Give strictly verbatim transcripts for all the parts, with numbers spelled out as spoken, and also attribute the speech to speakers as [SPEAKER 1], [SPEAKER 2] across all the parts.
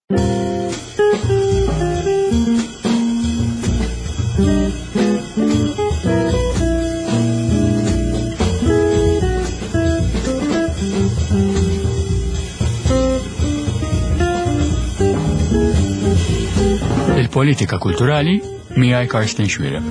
[SPEAKER 1] Il-politika kulturali miegħi Karsten Xwiereb.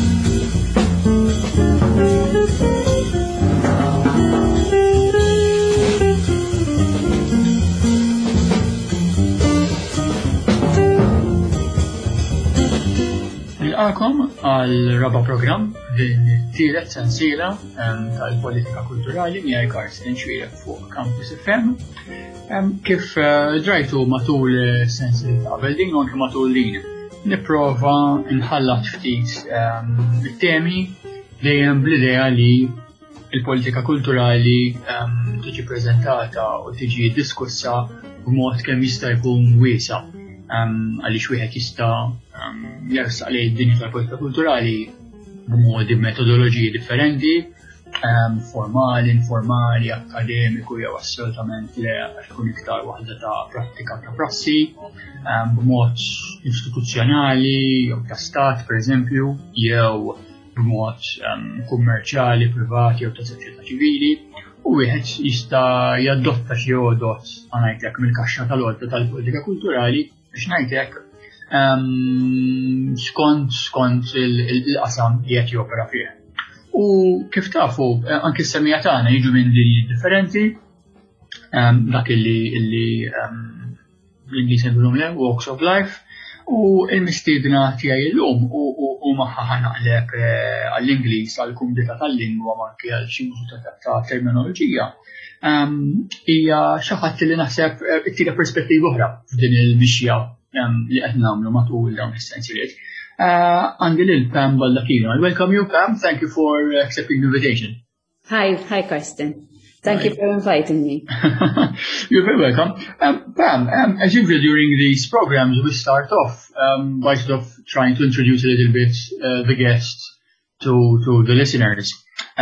[SPEAKER 1] Nilqakom għal raba programm din it-tielet sensiela tal-politika kulturali miegħi Karsten Xwiereb fuq Campus F M. Kif drajtu matul sensiela ta' qabel din u anke matul din nipprova nħallat ftit it-temi dejjem bl-idea li l-politika kulturali tiġi preżentata u tiġi diskussa b'mod kemm jista' jkun wiesa' għaliex wieħed jista' jersaq lejn id-dinja tal-politika kulturali b'modi b'metodoloġiji differenti, formali, informali, akademiku jew assolutament le tkun iktar waħda ta' prattika ta' prassi, b'mod istituzzjonali jew ta' stat pereżempju, jew b'mod kummerċjali, privati jew ta' soċjetà ċivili, u wieħed jista' jadotta xi għodot ngħidlek mill-kaxxa tal-għodda tal-politika kulturali biex ngħidlek skont skont il-qasam li qed jopera fih. U kif tafu, anke s-semmija tagħna jiġu minn dinji differenti, dak illi l-Ingliż jgħidulhom le Walks of Life, u l-mistiedna tiegħi llum u magħha naqleb għall-Ingliż għall-kumdita tal-lingwa ma anke għal xi ta' terminoloġija. Hija xi ħadd li naħseb tira perspettiva oħra f'din il-mixja li qed nagħmlu matul dawn is-sensieliet. Għandi lil Pam Baldacchino. I welcome you, Pam. Thank you for accepting the invitation.
[SPEAKER 2] Hi, hi, Karsten. Thank right. you for inviting me.
[SPEAKER 1] You're very welcome. Um, Pam, um, as usual during these programs, we start off um, by sort of trying to introduce a little bit uh, the guests to, to the listeners.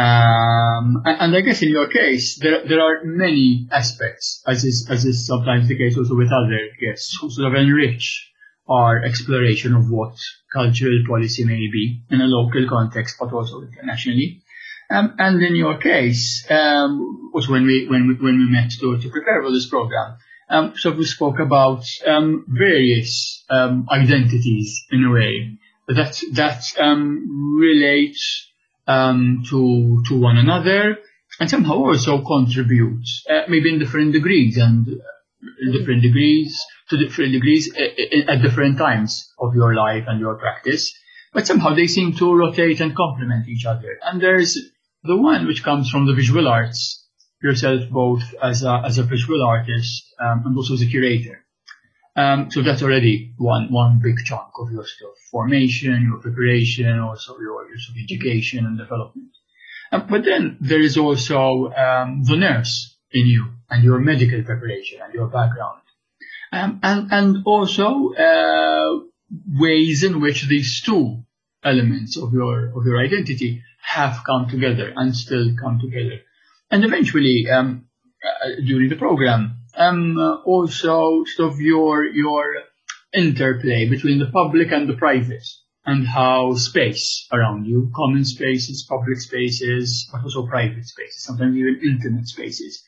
[SPEAKER 1] Um, and, and I guess in your case, there, there are many aspects, as is, as is sometimes the case also with other guests, who sort of enrich our exploration of what cultural policy may be in a local context, but also internationally. Um, and in your case, um, was when we when we when we met to, to prepare for this program. Um, so we spoke about um, various um, identities in a way that that um, relate um, to to one another and somehow also contribute, uh, maybe in different degrees and uh, in different degrees. to different degrees at different times of your life and your practice, but somehow they seem to rotate and complement each other. And there's the one which comes from the visual arts, yourself both as a, as a visual artist um, and also as a curator. Um, so that's already one, one big chunk of your sort of formation, your preparation, also your, your sort of education and development. Um, but then there is also um, the nurse in you and your medical preparation and your background. Um, and, and also uh, ways in which these two elements of your of your identity have come together and still come together. And eventually, um, uh, during the program, um, uh, also sort of your your interplay between the public and the private, and how space around you, common spaces, public spaces, but also private spaces, sometimes even intimate spaces,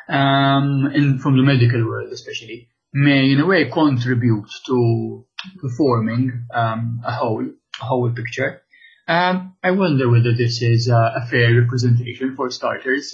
[SPEAKER 1] um, in from the medical world especially, may in a way contribute to, to forming um, a whole a whole picture. Um, I wonder whether this is uh, a fair representation for starters.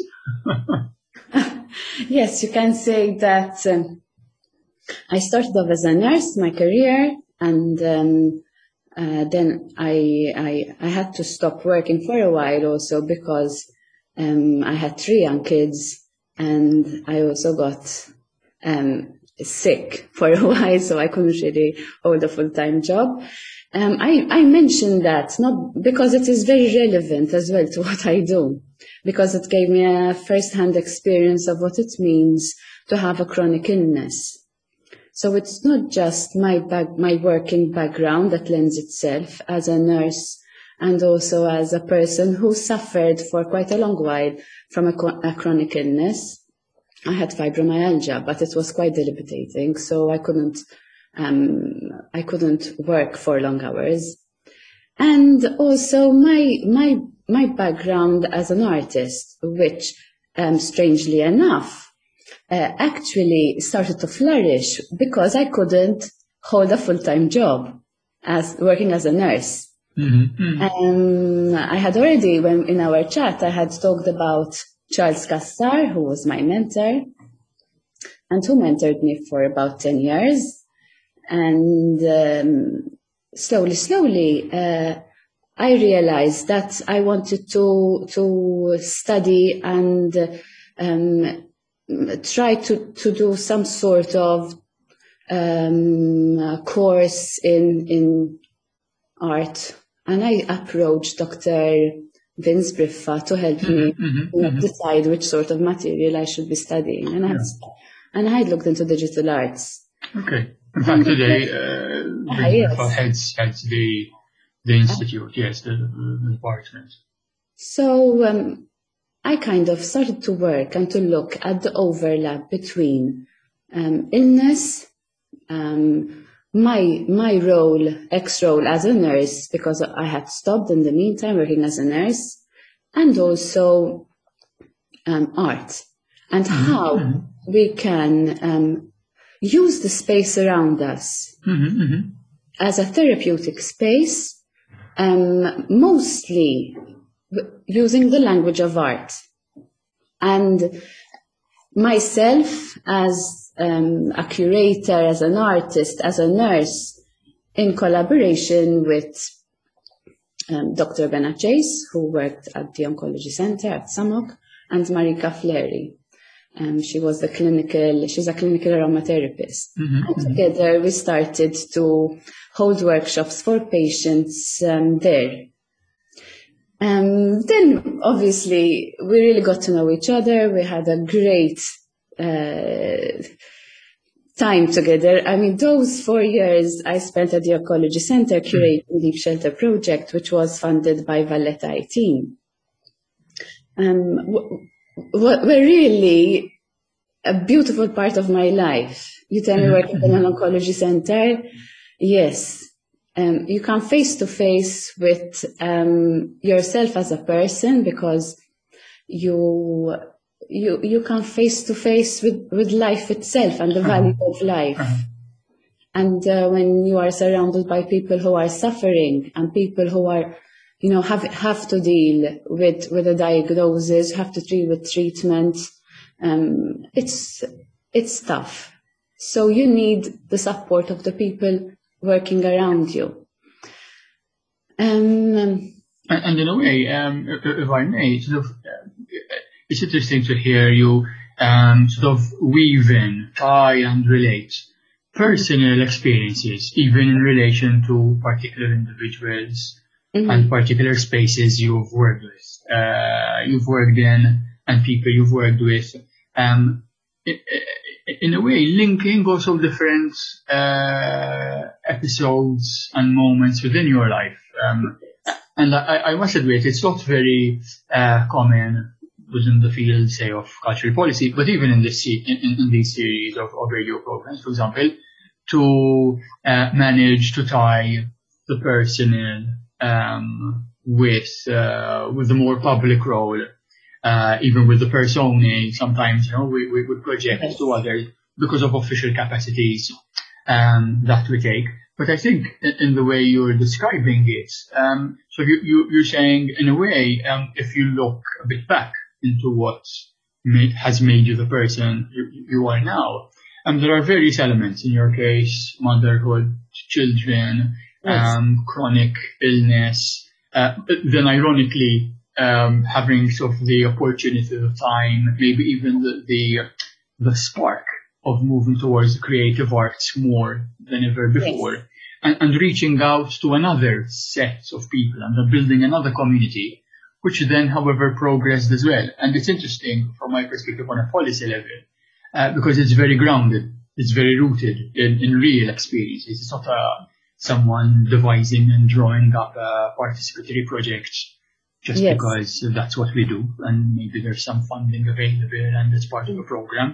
[SPEAKER 2] Yes, you can say that um, I started off as a nurse, my career, and um, uh, then I, I I had to stop working for a while also because um, I had three young kids, and I also got um, sick for a while, so I couldn't really hold a full-time job. Um, I, I mentioned that not because it is very relevant as well to what I do, because it gave me a first-hand experience of what it means to have a chronic illness. So it's not just my back, my working background that lends itself as a nurse and also as a person who suffered for quite a long while from a, a chronic illness. I had fibromyalgia, but it was quite debilitating, so I couldn't Um, I couldn't work for long hours. And also my, my, my background as an artist, which, um, strangely enough, uh, actually started to flourish because I couldn't hold a full-time job as working as a nurse.
[SPEAKER 1] Mm-hmm.
[SPEAKER 2] Um, I had already, when in our chat, I had talked about Charles Cassar, who was my mentor and who mentored me for about ten years. And um, slowly, slowly, uh, I realized that I wanted to to study and um, try to, to do some sort of um, course in in art. And I approached Doctor Vince Briffa to help me
[SPEAKER 1] Mm-hmm.
[SPEAKER 2] you know,
[SPEAKER 1] Mm-hmm.
[SPEAKER 2] decide which sort of material I should be studying. And I had, and I had looked into digital arts.
[SPEAKER 1] Okay. In fact, today, uh,
[SPEAKER 2] Ah,
[SPEAKER 1] Vince
[SPEAKER 2] yes.
[SPEAKER 1] Briffa heads, heads the, the institute, yes, the, the, the department.
[SPEAKER 2] So um, I kind of started to work and to look at the overlap between um, illness, um, my my role, ex-role as a nurse, because I had stopped in the meantime working as a nurse, and also um, art, and
[SPEAKER 1] Mm-hmm.
[SPEAKER 2] how
[SPEAKER 1] Mm-hmm.
[SPEAKER 2] we can um, use the space around us
[SPEAKER 1] Mm-hmm. Mm-hmm.
[SPEAKER 2] as a therapeutic space, um, mostly w- using the language of art. And myself as um, a curator, as an artist, as a nurse, in collaboration with um, Doctor Benna Chase, who worked at the Oncology Center at Samok, and Marika Flery. Um, she was the clinical, she's a clinical aromatherapist.
[SPEAKER 1] Mm-hmm.
[SPEAKER 2] And together we started to hold workshops for patients um, there. Um, then obviously we really got to know each other. We had a great uh, time together. I mean, those four years I spent at the Oncology Center curating the Deep Shelter project, which was funded by Valletta eighteen. Um, w- w- were really a beautiful part of my life. You tell me working in an oncology center, yes. Um, you come face to face with um, yourself as a person because you you you come face to face with, with life itself and the value of life. And uh, when you are surrounded by people who are suffering and people who are, you know, have have to deal with with a diagnosis, have to deal with treatment, um, it's it's tough. So you need the support of the people working around you. Um,
[SPEAKER 1] And, and in a way, um, if if I may, sort of, uh, it's interesting to hear you um, sort of weave in, tie and relate personal experiences, even in relation to particular individuals
[SPEAKER 2] mhm.
[SPEAKER 1] and particular spaces you've worked with, uh, you've worked in, and people you've worked with. Um, i- i- in a way, linking also different uh, episodes and moments within your life. Um, and I, I must admit, it's not very uh, common within the field, say, of cultural policy, but even in this se- in, in, in these series of, of radio programs, for example, to uh, manage to tie the personal um, with uh, with the more public role, uh, even with the persona. Sometimes, you know, we, we, we project
[SPEAKER 2] Yes.
[SPEAKER 1] to others because of official capacities um, that we take. But I think in, in the way you're describing it, um, so you, you, you're saying, in a way, um, if you look a bit back into what ma- has made you the person you, you are now, um, there are various elements in your case: motherhood, children,
[SPEAKER 2] Yes.
[SPEAKER 1] um, chronic illness. Uh, then, ironically, um, having sort of the opportunity, the time, maybe even the the, the spark of moving towards the creative arts more than ever before,
[SPEAKER 2] Yes.
[SPEAKER 1] and, and reaching out to another set of people and then building another community, which then, however, progressed as well. And it's interesting from my perspective on a policy level, uh, because it's very grounded, it's very rooted in, in real experiences. It's not a, someone devising and drawing up a participatory project just
[SPEAKER 2] Yes.
[SPEAKER 1] because that's what we do, and maybe there's some funding available and it's part of a program.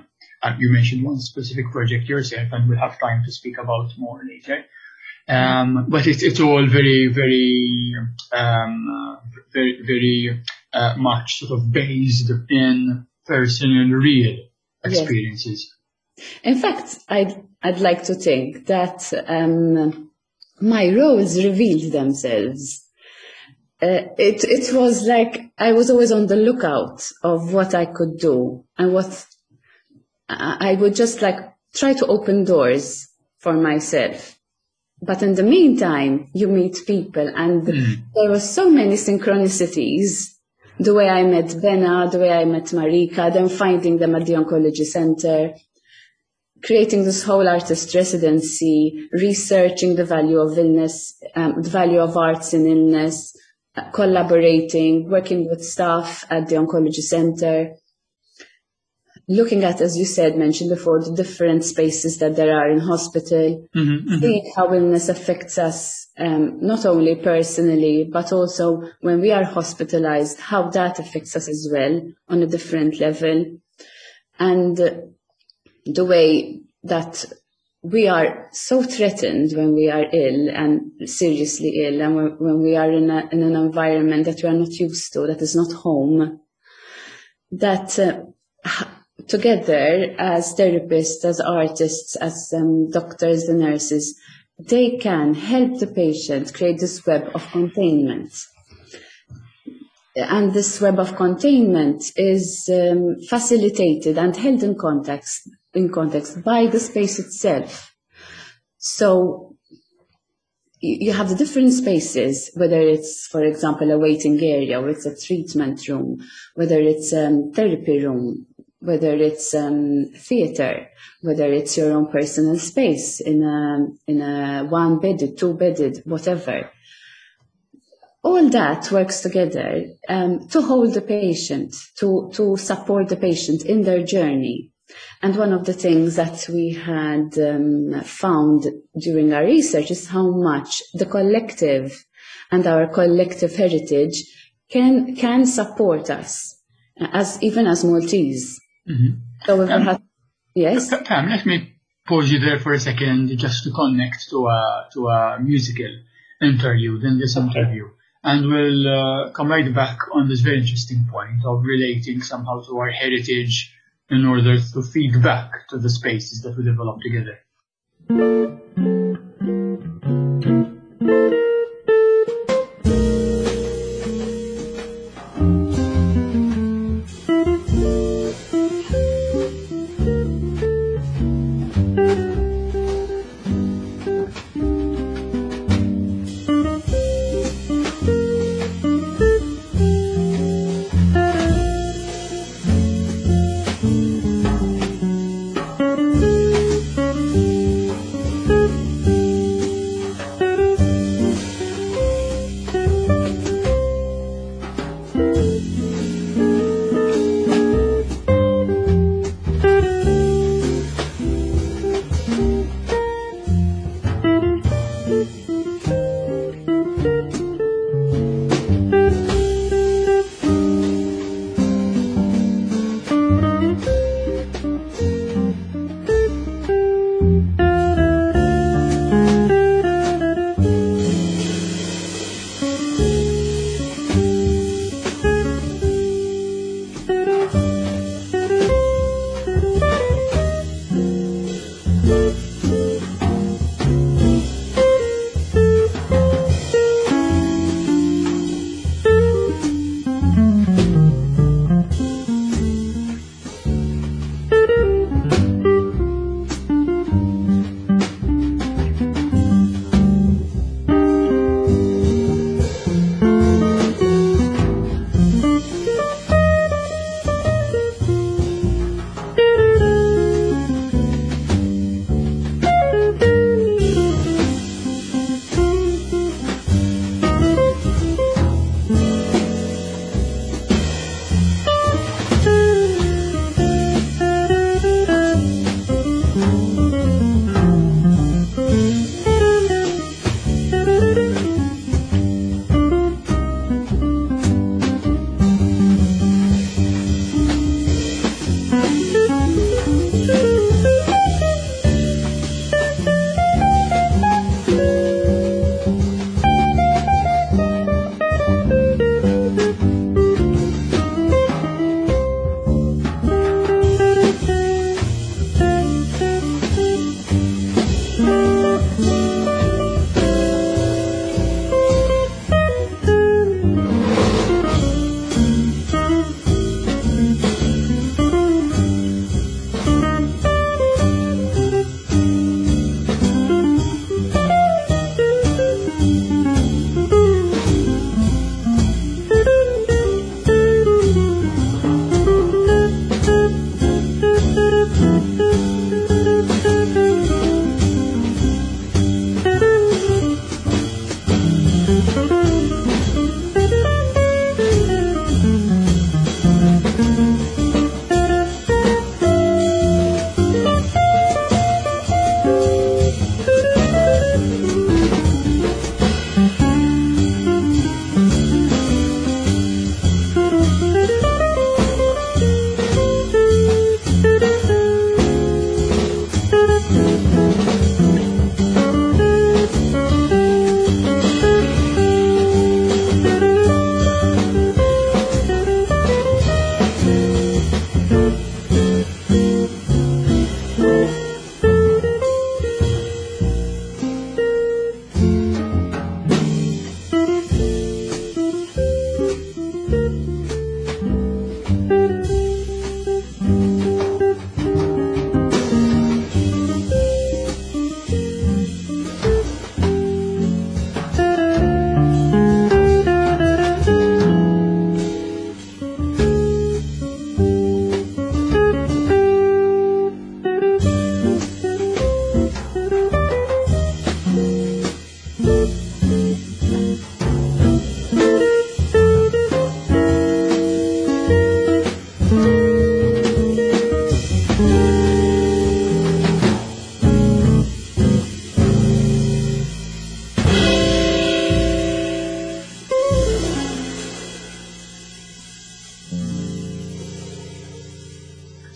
[SPEAKER 1] uh, you mentioned one specific project yourself, and we'll have time to speak about more later. Um, but it's it's all very very um, very very uh, much sort of based in personal, real experiences.
[SPEAKER 2] Yes. In fact, I'd I'd like to think that um, my roles revealed themselves. Uh, it it was like I was always on the lookout of what I could do, and what I, I would just like try to open doors for myself. But in the meantime, you meet people, and mm. there were so many synchronicities. The way I met Benna, the way I met Marika, then finding them at the Oncology Center, creating this whole artist residency, researching the value of illness, um, the value of arts in illness, uh, collaborating, working with staff at the Oncology Center, looking at, as you said, mentioned before, the different spaces that there are in hospital, mm-hmm, mm-hmm. seeing how illness affects us, um, not only personally, but also when we are hospitalized, how that affects us as well on a different level. And uh, the way that we are so threatened when we are ill and seriously ill, and when, when we are in, a, in an environment that we are not used to, that is not home, that uh, together as therapists, as artists, as um, doctors and nurses, they can help the patient create this web of containment. And this web of containment is um, facilitated and held in context, in context by the space itself. So you have the different spaces, whether it's, for example, a waiting area, or it's a treatment room, whether it's a um, therapy room, whether it's um, theater, whether it's your own personal space in a, in a one-bedded, two-bedded, whatever. All that works together um, to hold the patient, to, to support the patient in their journey. And one of the things that we had um, found during our research is how much the collective and our collective heritage can can support us, as even as Maltese. Mm-hmm. So we've um, had, yes.
[SPEAKER 1] Pam, let me pause you there for a second, just to connect to a to a musical interlude in this okay. interview, and we'll uh, come right back on this very interesting point of relating somehow to our heritage in order to feed back to the spaces that we develop together.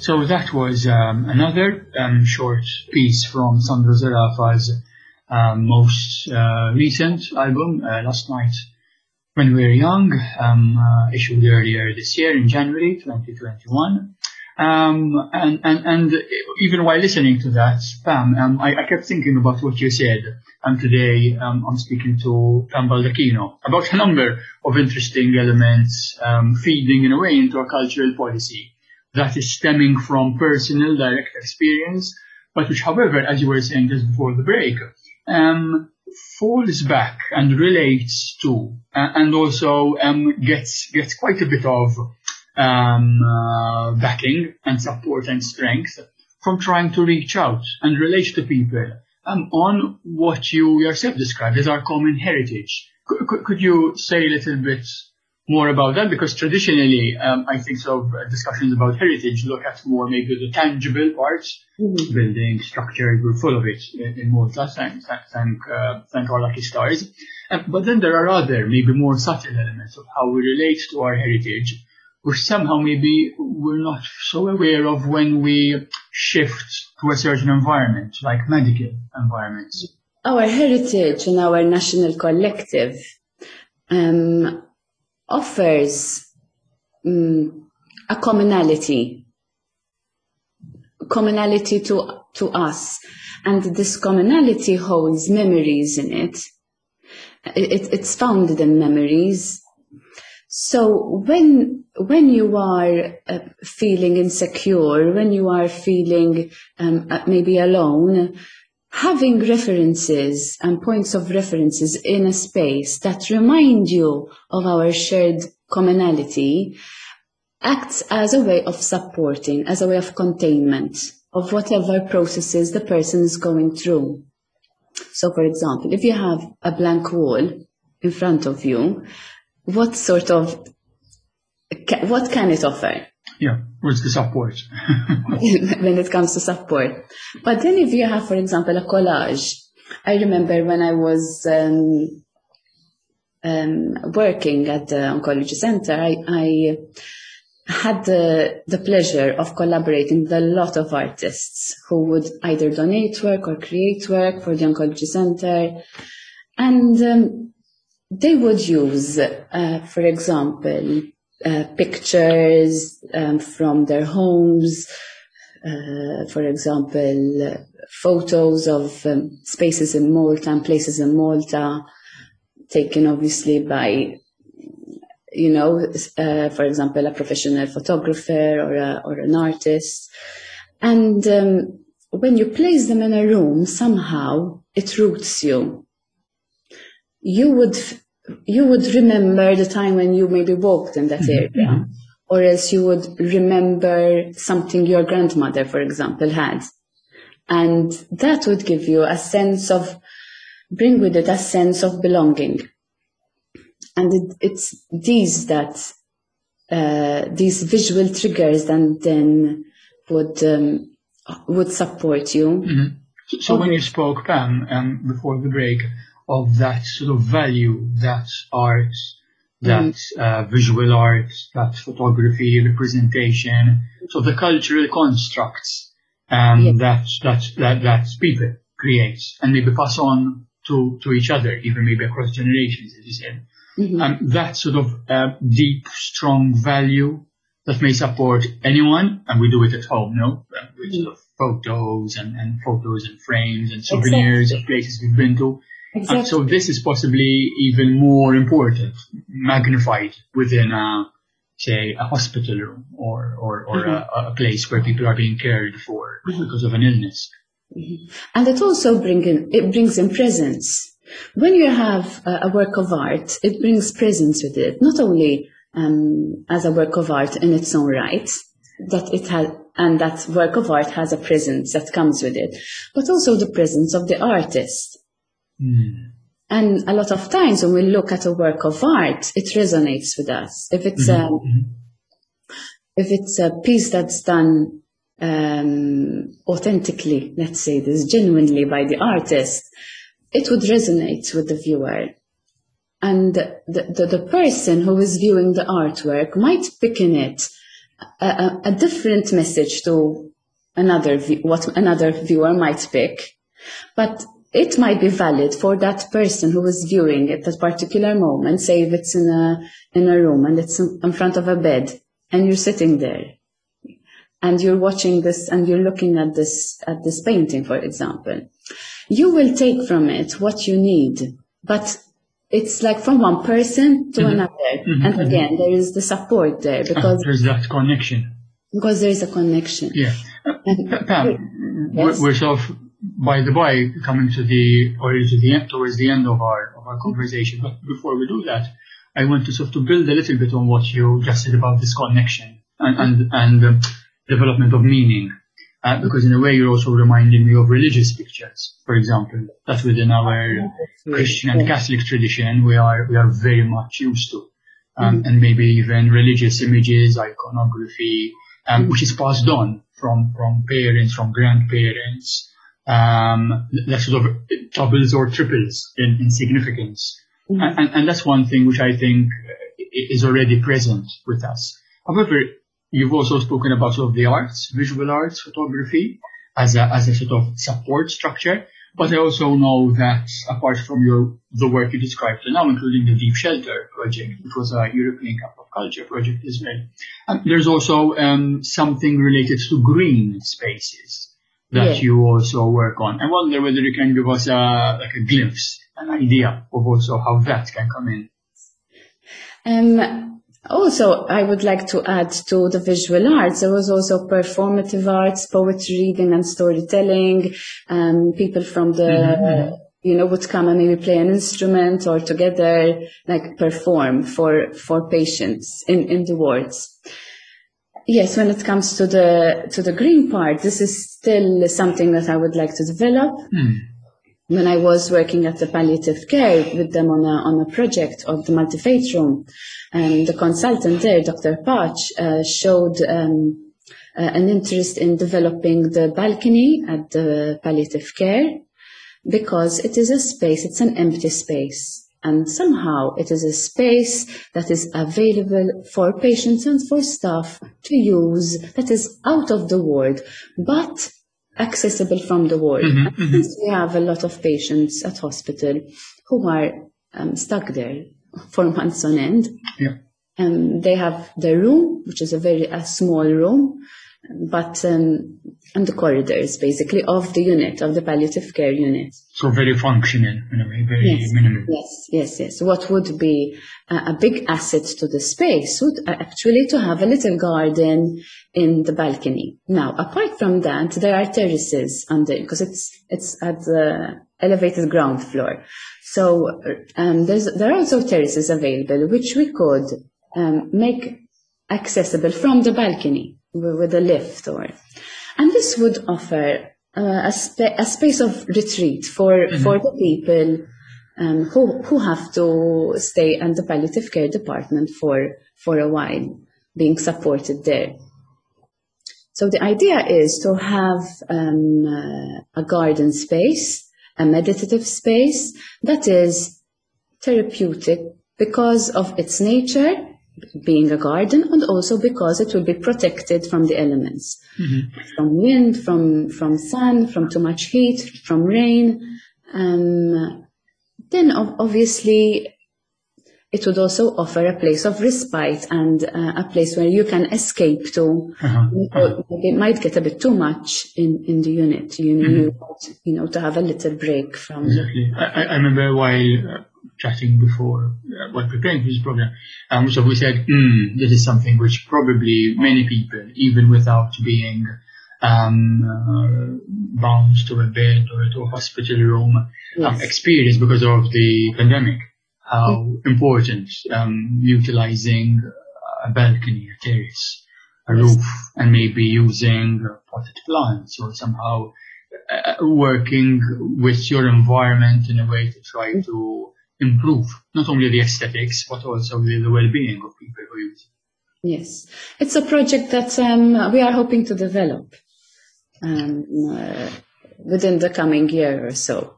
[SPEAKER 1] So that was um, another um, short piece from Sandro Zarafa's um, most uh, recent album, uh, Last Night When We Were Young, um, uh, issued earlier this year in January twenty twenty-one. Um, and, and, and even while listening to that, Pam, um, I, I kept thinking about what you said. And today um, I'm speaking to Pam Baldacchino about a number of interesting elements um, feeding in a way into a cultural policy that is stemming from personal direct experience, but which, however, as you were saying just before the break, um, falls back and relates to, uh, and also um, gets gets quite a bit of um, uh, backing and support and strength from trying to reach out and relate to people um, on what you yourself described as our common heritage. Could, could you say a little bit more about that? Because traditionally, um, I think so uh, discussions about heritage look at more maybe the tangible parts, mm-hmm. building, structure, we're full of it in, in Malta, thank, thank, uh, thank our lucky stars. Um, but then there are other, maybe more subtle elements of how we relate to our heritage, which somehow maybe we're not so aware of when we shift to a certain environment, like medical environments.
[SPEAKER 2] Our heritage and our national collective um, offers um, a commonality, commonality to, to us. And this commonality holds memories in it. it it's founded in memories. So when when you are uh, feeling insecure, when you are feeling um, maybe alone, having references and points of references in a space that remind you of our shared commonality acts as a way of supporting, as a way of containment of whatever processes the person is going through. So, for example, if you have a blank wall in front of you, what sort of, what can it offer?
[SPEAKER 1] Yeah, what's the support?
[SPEAKER 2] When it comes to support. But then if you have, for example, a collage, I remember when I was um, um, working at the Oncology Center, I, I had the, the pleasure of collaborating with a lot of artists who would either donate work or create work for the Oncology Center. And um, they would use, uh, for example, uh, pictures um, from their homes, uh, for example, uh, photos of um, spaces in Malta and places in Malta, taken obviously by, you know, uh, for example, a professional photographer or, a, or an artist. And um, when you place them in a room, somehow it roots you. You would you would remember the time when you maybe walked in that mm-hmm. area, or else you would remember something your grandmother, for example, had. And that would give you a sense of, bring with it a sense of belonging. And it, it's these that, uh, these visual triggers that then would, um, would support you.
[SPEAKER 1] Mm-hmm. So, so when you spoke, Pam, um, before the break, of that sort of value that art, that mm. uh, visual art, that photography, representation, so the cultural constructs um, yes. that, that that that people create and maybe pass on to, to each other, even maybe across generations, as you said. Mm-hmm. Um, that sort of uh, deep, strong value that may support anyone, and we do it at home, no? With mm-hmm. sort of photos and, and photos and frames and souvenirs exactly. of places we've been to. Exactly. And so this is possibly even more important, magnified within a, say, a hospital room or, or, or mm-hmm. a, a place where people are being cared for mm-hmm. because of an illness.
[SPEAKER 2] Mm-hmm. And it also bring in, it brings in presence. When you have a, a work of art, it brings presence with it, not only um, as a work of art in its own right, that it has, and that work of art has a presence that comes with it, but also the presence of the artist. Mm. And a lot of times when we look at a work of art, it resonates with us. If it's mm-hmm. a, if it's a piece that's done um, authentically, let's say this, genuinely by the artist, it would resonate with the viewer. And the, the, the person who is viewing the artwork might pick in it a, a, a different message to another view, what another viewer might pick, but it might be valid for that person who is viewing at that particular moment. Say if it's in a in a room and it's in front of a bed and you're sitting there and you're watching this and you're looking at this at this painting, for example, you will take from it what you need, but it's like from one person to mm-hmm. another. Mm-hmm. And again, mm-hmm. there is the support there because
[SPEAKER 1] oh, there's that connection.
[SPEAKER 2] Because there is a connection.
[SPEAKER 1] Yeah. And, Pam, yes. we're sort of, by the by, coming to the, or to the end, towards the end of our, of our conversation. But before we do that, I want to sort of build a little bit on what you just said about this connection and, and, and um, development of meaning. Uh, because in a way, you're also reminding me of religious pictures, for example, that within our Christian and Catholic tradition, we are, we are very much used to. Um, mm-hmm. And maybe even religious images, iconography, um, mm-hmm. which is passed on from, from parents, from grandparents, um, that sort of doubles or triples in, in significance. Mm-hmm. And, and that's one thing which I think is already present with us. However, you've also spoken about sort of the arts, visual arts, photography, as a, as a sort of support structure. But I also know that apart from your, the work you described now, including the Deep Shelter project, which was a European Cup of Culture project as well, um, there's also um, something related to green spaces that yeah. you also work on. I wonder whether you can give us a, like a glimpse, an idea of also how that can come in.
[SPEAKER 2] Um. Also, I would like to add to the visual arts, there was also performative arts, poetry reading and storytelling. Um, people from the, mm-hmm. you know, would come and maybe play an instrument or together, like perform for, for patients in, in the wards. Yes, when it comes to the, to the green part, this is still something that I would like to develop. Mm. When I was working at the palliative care with them on a, on a project of the multi-faith room, and the consultant there, Doctor Patch, uh, showed um, uh, an interest in developing the balcony at the palliative care because it is a space, it's an empty space. And somehow it is a space that is available for patients and for staff to use, that is out of the ward, but accessible from the ward. Mm-hmm, and since mm-hmm. we have a lot of patients at hospital who are um, stuck there for months on end,
[SPEAKER 1] yeah.
[SPEAKER 2] and they have their room, which is a very a small room, but um, and the corridors basically of the unit, of the palliative care unit.
[SPEAKER 1] So very functional in a way, very
[SPEAKER 2] yes,
[SPEAKER 1] minimal.
[SPEAKER 2] Yes, yes, yes. What would be a, a big asset to the space would actually to have a little garden in the balcony. Now, apart from that, there are terraces under, because it's it's at the elevated ground floor. So um, there's there are also terraces available, which we could um, make accessible from the balcony with a lift, or, and this would offer uh, a, spa- a space of retreat for mm-hmm. for the people um, who who have to stay in the palliative care department for for a while, being supported there. So the idea is to have um, uh, a garden space, a meditative space that is therapeutic because of its nature, being a garden, and also because it will be protected from the elements, mm-hmm. from wind, from, from sun, from too much heat, from rain. Um, then obviously it would also offer a place of respite and uh, a place where you can escape to. Uh-huh. Uh-huh. It might get a bit too much in, in the unit. You, mm-hmm. you, you know, to have a little break from.
[SPEAKER 1] Exactly. I, I remember while uh, chatting before, uh, while preparing for this program, um, so we said, mm, this is something which probably many people, even without being um, uh, bound to a bed or to a hospital room, yes. um, experience because of the pandemic. How mm-hmm. important um, utilizing a balcony, a terrace, a yes. roof, and maybe using potted plants or somehow uh, working with your environment in a way to try mm-hmm. to improve not only the aesthetics but also the, the well-being of people who use it.
[SPEAKER 2] Yes, it's a project that um, we are hoping to develop um, uh, within the coming year or so.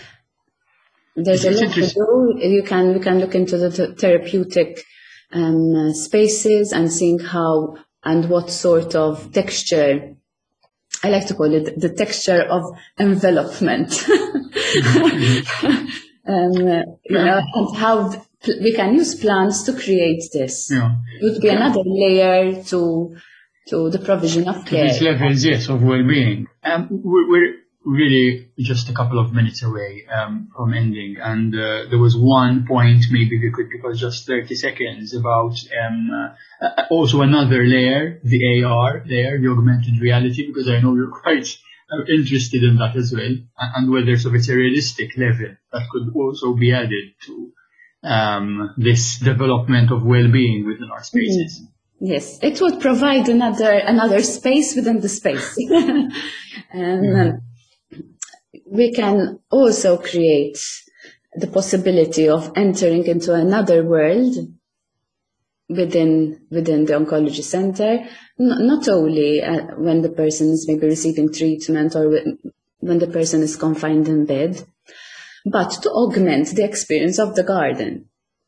[SPEAKER 2] There's it's, a lot to do. You can, you can look into the th- therapeutic um, uh, spaces and seeing how and what sort of texture, I like to call it the texture of envelopment, um, you know, and how we can use plants to create this.
[SPEAKER 1] Yeah.
[SPEAKER 2] It would be yeah. another layer to to the provision of care.
[SPEAKER 1] These levels, yes, of well-being. Um, we're, we're really just a couple of minutes away um, from ending, and uh, there was one point maybe we could give us just thirty seconds about um, uh, also another layer, the A R layer, the augmented reality, because I know you're quite uh, interested in that as well, and whether so it's a realistic level that could also be added to um, this development of well-being within our spaces.
[SPEAKER 2] Mm-hmm. Yes, it would provide another another space within the space. and
[SPEAKER 1] yeah.
[SPEAKER 2] um, we can also create the possibility of entering into another world within within the oncology center, N- not only uh, when the person is maybe receiving treatment or when the person is confined in bed, but to augment the experience of the garden,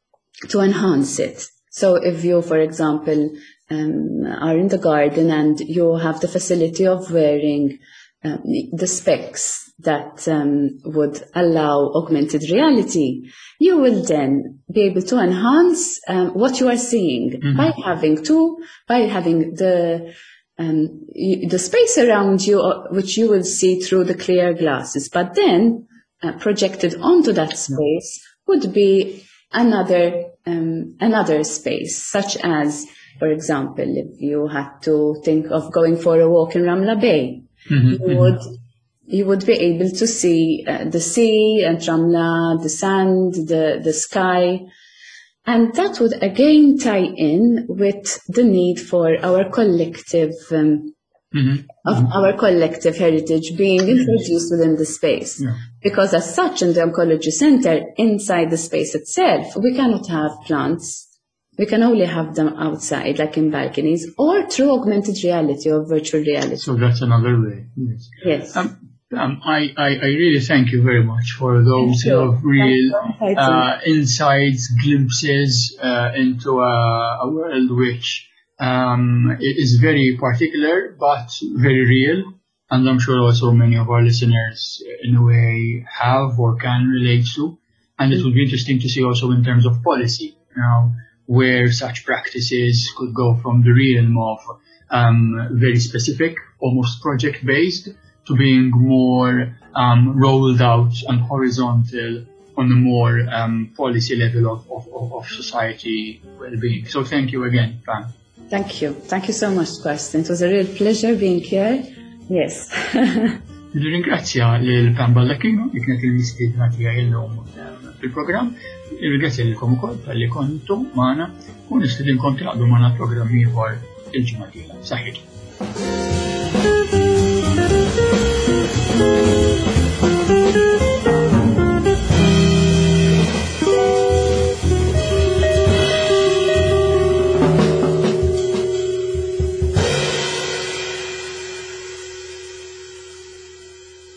[SPEAKER 2] to enhance it. So if you, for example, um, are in the garden and you have the facility of wearing um, the specs that um, would allow augmented reality, you will then be able to enhance um, what you are seeing mm-hmm. by having two, by having the um, the space around you, which you will see through the clear glasses, but then uh, projected onto that space would be another um, another space, such as, for example, if you had to think of going for a walk in Ramla Bay,
[SPEAKER 1] mm-hmm,
[SPEAKER 2] you
[SPEAKER 1] mm-hmm.
[SPEAKER 2] would you would be able to see uh, the sea and Ramla, the sand, the the sky, and that would again tie in with the need for our collective um,
[SPEAKER 1] mm-hmm.
[SPEAKER 2] of
[SPEAKER 1] mm-hmm.
[SPEAKER 2] our collective heritage being introduced within the space.
[SPEAKER 1] Yeah.
[SPEAKER 2] Because as such, in the oncology center, inside the space itself, we cannot have plants. We can only have them outside, like in balconies, or through augmented reality or virtual reality.
[SPEAKER 1] So that's another way. Yes.
[SPEAKER 2] Yes.
[SPEAKER 1] Um, um, I, I, I really thank you very much for those sort of real uh, insights, glimpses uh, into a, a world which um, is very particular but very real. And I'm sure also many of our listeners, in a way, have or can relate to. And it would be interesting to see also in terms of policy, you know, where such practices could go from the realm of um, very specific, almost project-based, to being more um, rolled out and horizontal on a more um, policy level of, of, of society well-being. So thank you again, Pam.
[SPEAKER 2] Thank you. Thank you so much, Karsten. It was a real pleasure being here. Yes.
[SPEAKER 1] Ringrazzja l-Pam Baldacchino, li kienet il-mistiedna tiegħi llum fil-programm. Ringrazzja lilkom ukoll tal-li kontu magħna u nistidinkom tilaqdu magħna programm ieħor il-ġimgħa dieħla. Saħħitkom.